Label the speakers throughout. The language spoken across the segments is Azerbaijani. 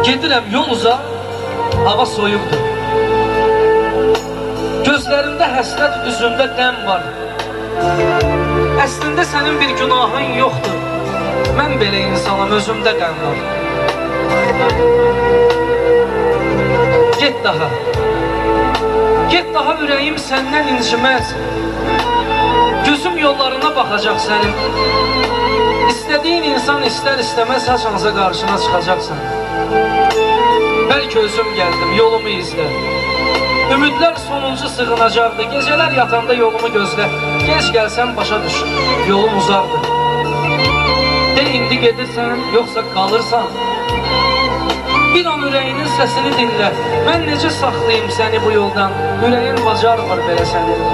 Speaker 1: Gedirəm yol uzaq, hava soyuqdur. Gözlərində həsrət, üzündə qəm var. Əslində sənin bir günahın yoxdur. Mən belə insanım, özümdə qəm var. Get daha. Get daha, ürəyim səndən inciməz. Gözüm yollarına baxacaq sənin. İstədiyin insan istər-istəməz haçansa qarşına çıxacaqsan. Bəlkə özüm gəldim, yolumu izlə. Ümidlər sonuncu sığınacaqdır. Gecələr yatanda yolumu gözlə. Gec gəlsən başa düş, yolum uzaqdır. De indi gedirsən, yoxsa qalırsan. Bir an ürəyinin səsini dinlə. Mən necə saxlayayım səni bu yoldan? Ürəyin bacarmır belə səninlə.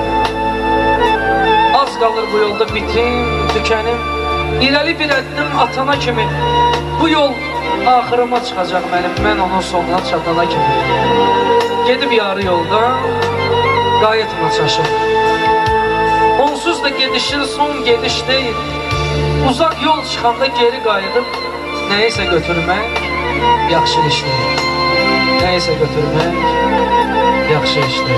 Speaker 1: Az qalır bu yolda bitim, tükənim. İrəli bir əddim atana kimi. Bu yol axırıma çıxacaq mənim, mən onun sonuna çatana kimi. Gedib yarı yolda, qayıtma çaşır. Onsuz da gedişin son gediş deyil. Uzaq yol çıxanda geri qayıdıb, nəyisə götürmək yaxşı işdir. Nəyisə götürmək yaxşı işdir.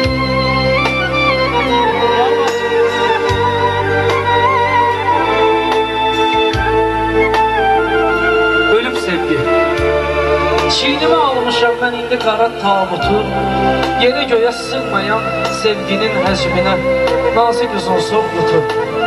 Speaker 1: Ölüb sevgi. Çiynimə almışam mən indi qara tabutu. Yerə göyə sığmayan sevginin həcminə nazik uzunsuq qutu.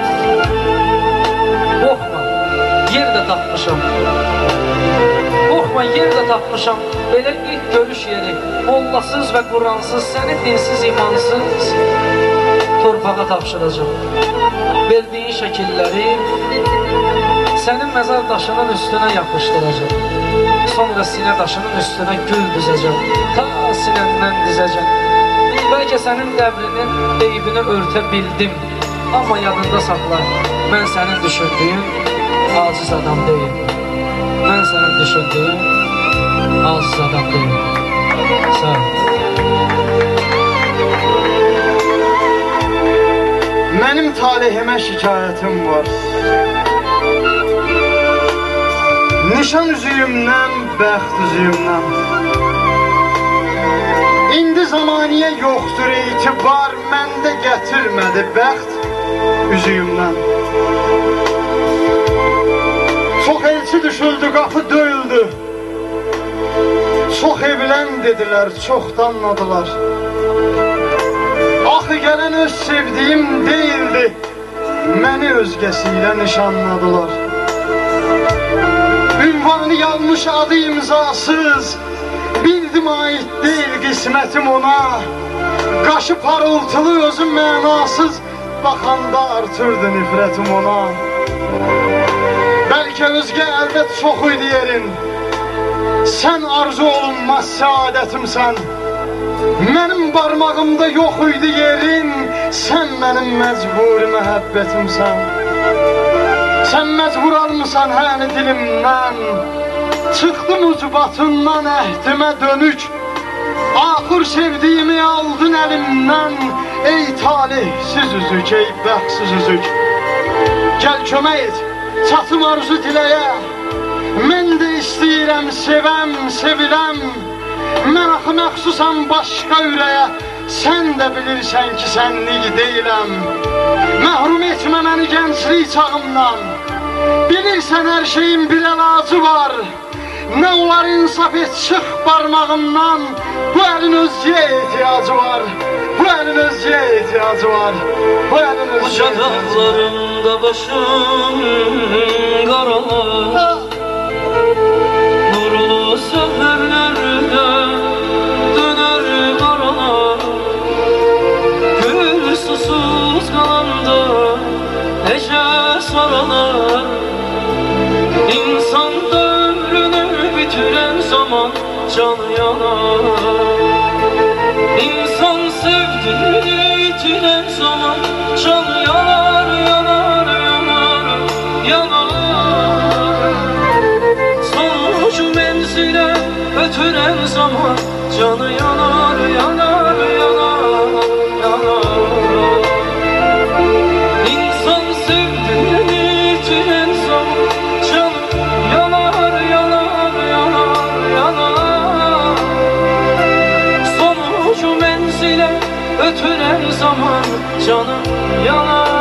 Speaker 1: Qorxma, yer də tapmışam. Qorxma, yer də tapmışam. Belə ilk görüş yeri, mollasız və quransız, səni dinsiz, imansız torpağa tapşıracam. Verdiyin şəkilləri sənin məzar daşının üstünə yapışdıracam. Sonra sinə daşının üstünə gül düzəcəm. Ta sinəndən dizəcəm. Bəlkə sənin qəbrinin eybini örtə bildim. Amma yadında saxla, mən sənin düşündüyün aciz adam deyil. Mən sənin düşündüyün aciz adam deyil. Sağ ol.
Speaker 2: Mənim talihimə şikayətim var. Nişan üzüyümdən, bəxt üzüyümdən. İndi zamaniyə yoxdur etibar, məndə gətirmədi bəxt üzüyümdən. Çox elçi düşüldü, qapı döyüldü. Çox evlən dedilər, çoxdan nadılar. Axı gələn öz sevdiyim deyildi, məni özgəsi ilə nişanladılar. Ünvanı yanmış, adı imzasız, bildim ait deyil qismətim ona. Qaşı parıltılı, özü mənasız, baxanda artırdı nifrətim ona. Bəlkə özgə əldə çox idi yerin, sən arzu olunmaz səadətimsən. Mənim barmağımda yox idi yerin, sən mənim məcburi məhəbbətimsən. Sən məcbur almısan həni dilimdən, çıxdım ucbatından əhdimə dönük. Axır sevdiyimi aldın əlimdən, ey talihsiz üzük, ey bəxtsiz üzük. Gəl kömək et, çatım arzu diləyə, mən də istəyirəm, sevəm, seviləm. Mən axı məxsusam başqa ürəyə, sən də bilirsən ki, sənlik deyiləm. Məhrum etmə məni gənclik çağımdan, bilirsən hər şeyin bir əlacı var. Nə olar insaf et, çıx barmağımdan, bu əlin özgəyə ehtiyacı var. Bu əlin özgəyə ehtiyacı var. Bu əlin özgəyə ehtiyacı var.
Speaker 1: Bu çadaqlarımda başım qaralar, nurlu səfərlərdə dönər qaralar. Gül susuz qalanda necə saralar. İnsanda ömrünü bitirən zaman canı yanar. İnsan sevdiğini itirən zaman canı yanar, yanar, yanar, yanar. Sonucu menzilə ötürən zaman canı yanar, yanar, yanar, yanar. İnsan sevdiğini itirən zaman canı yanar, yanar, yanar, yanar. götüren zaman canım yanar.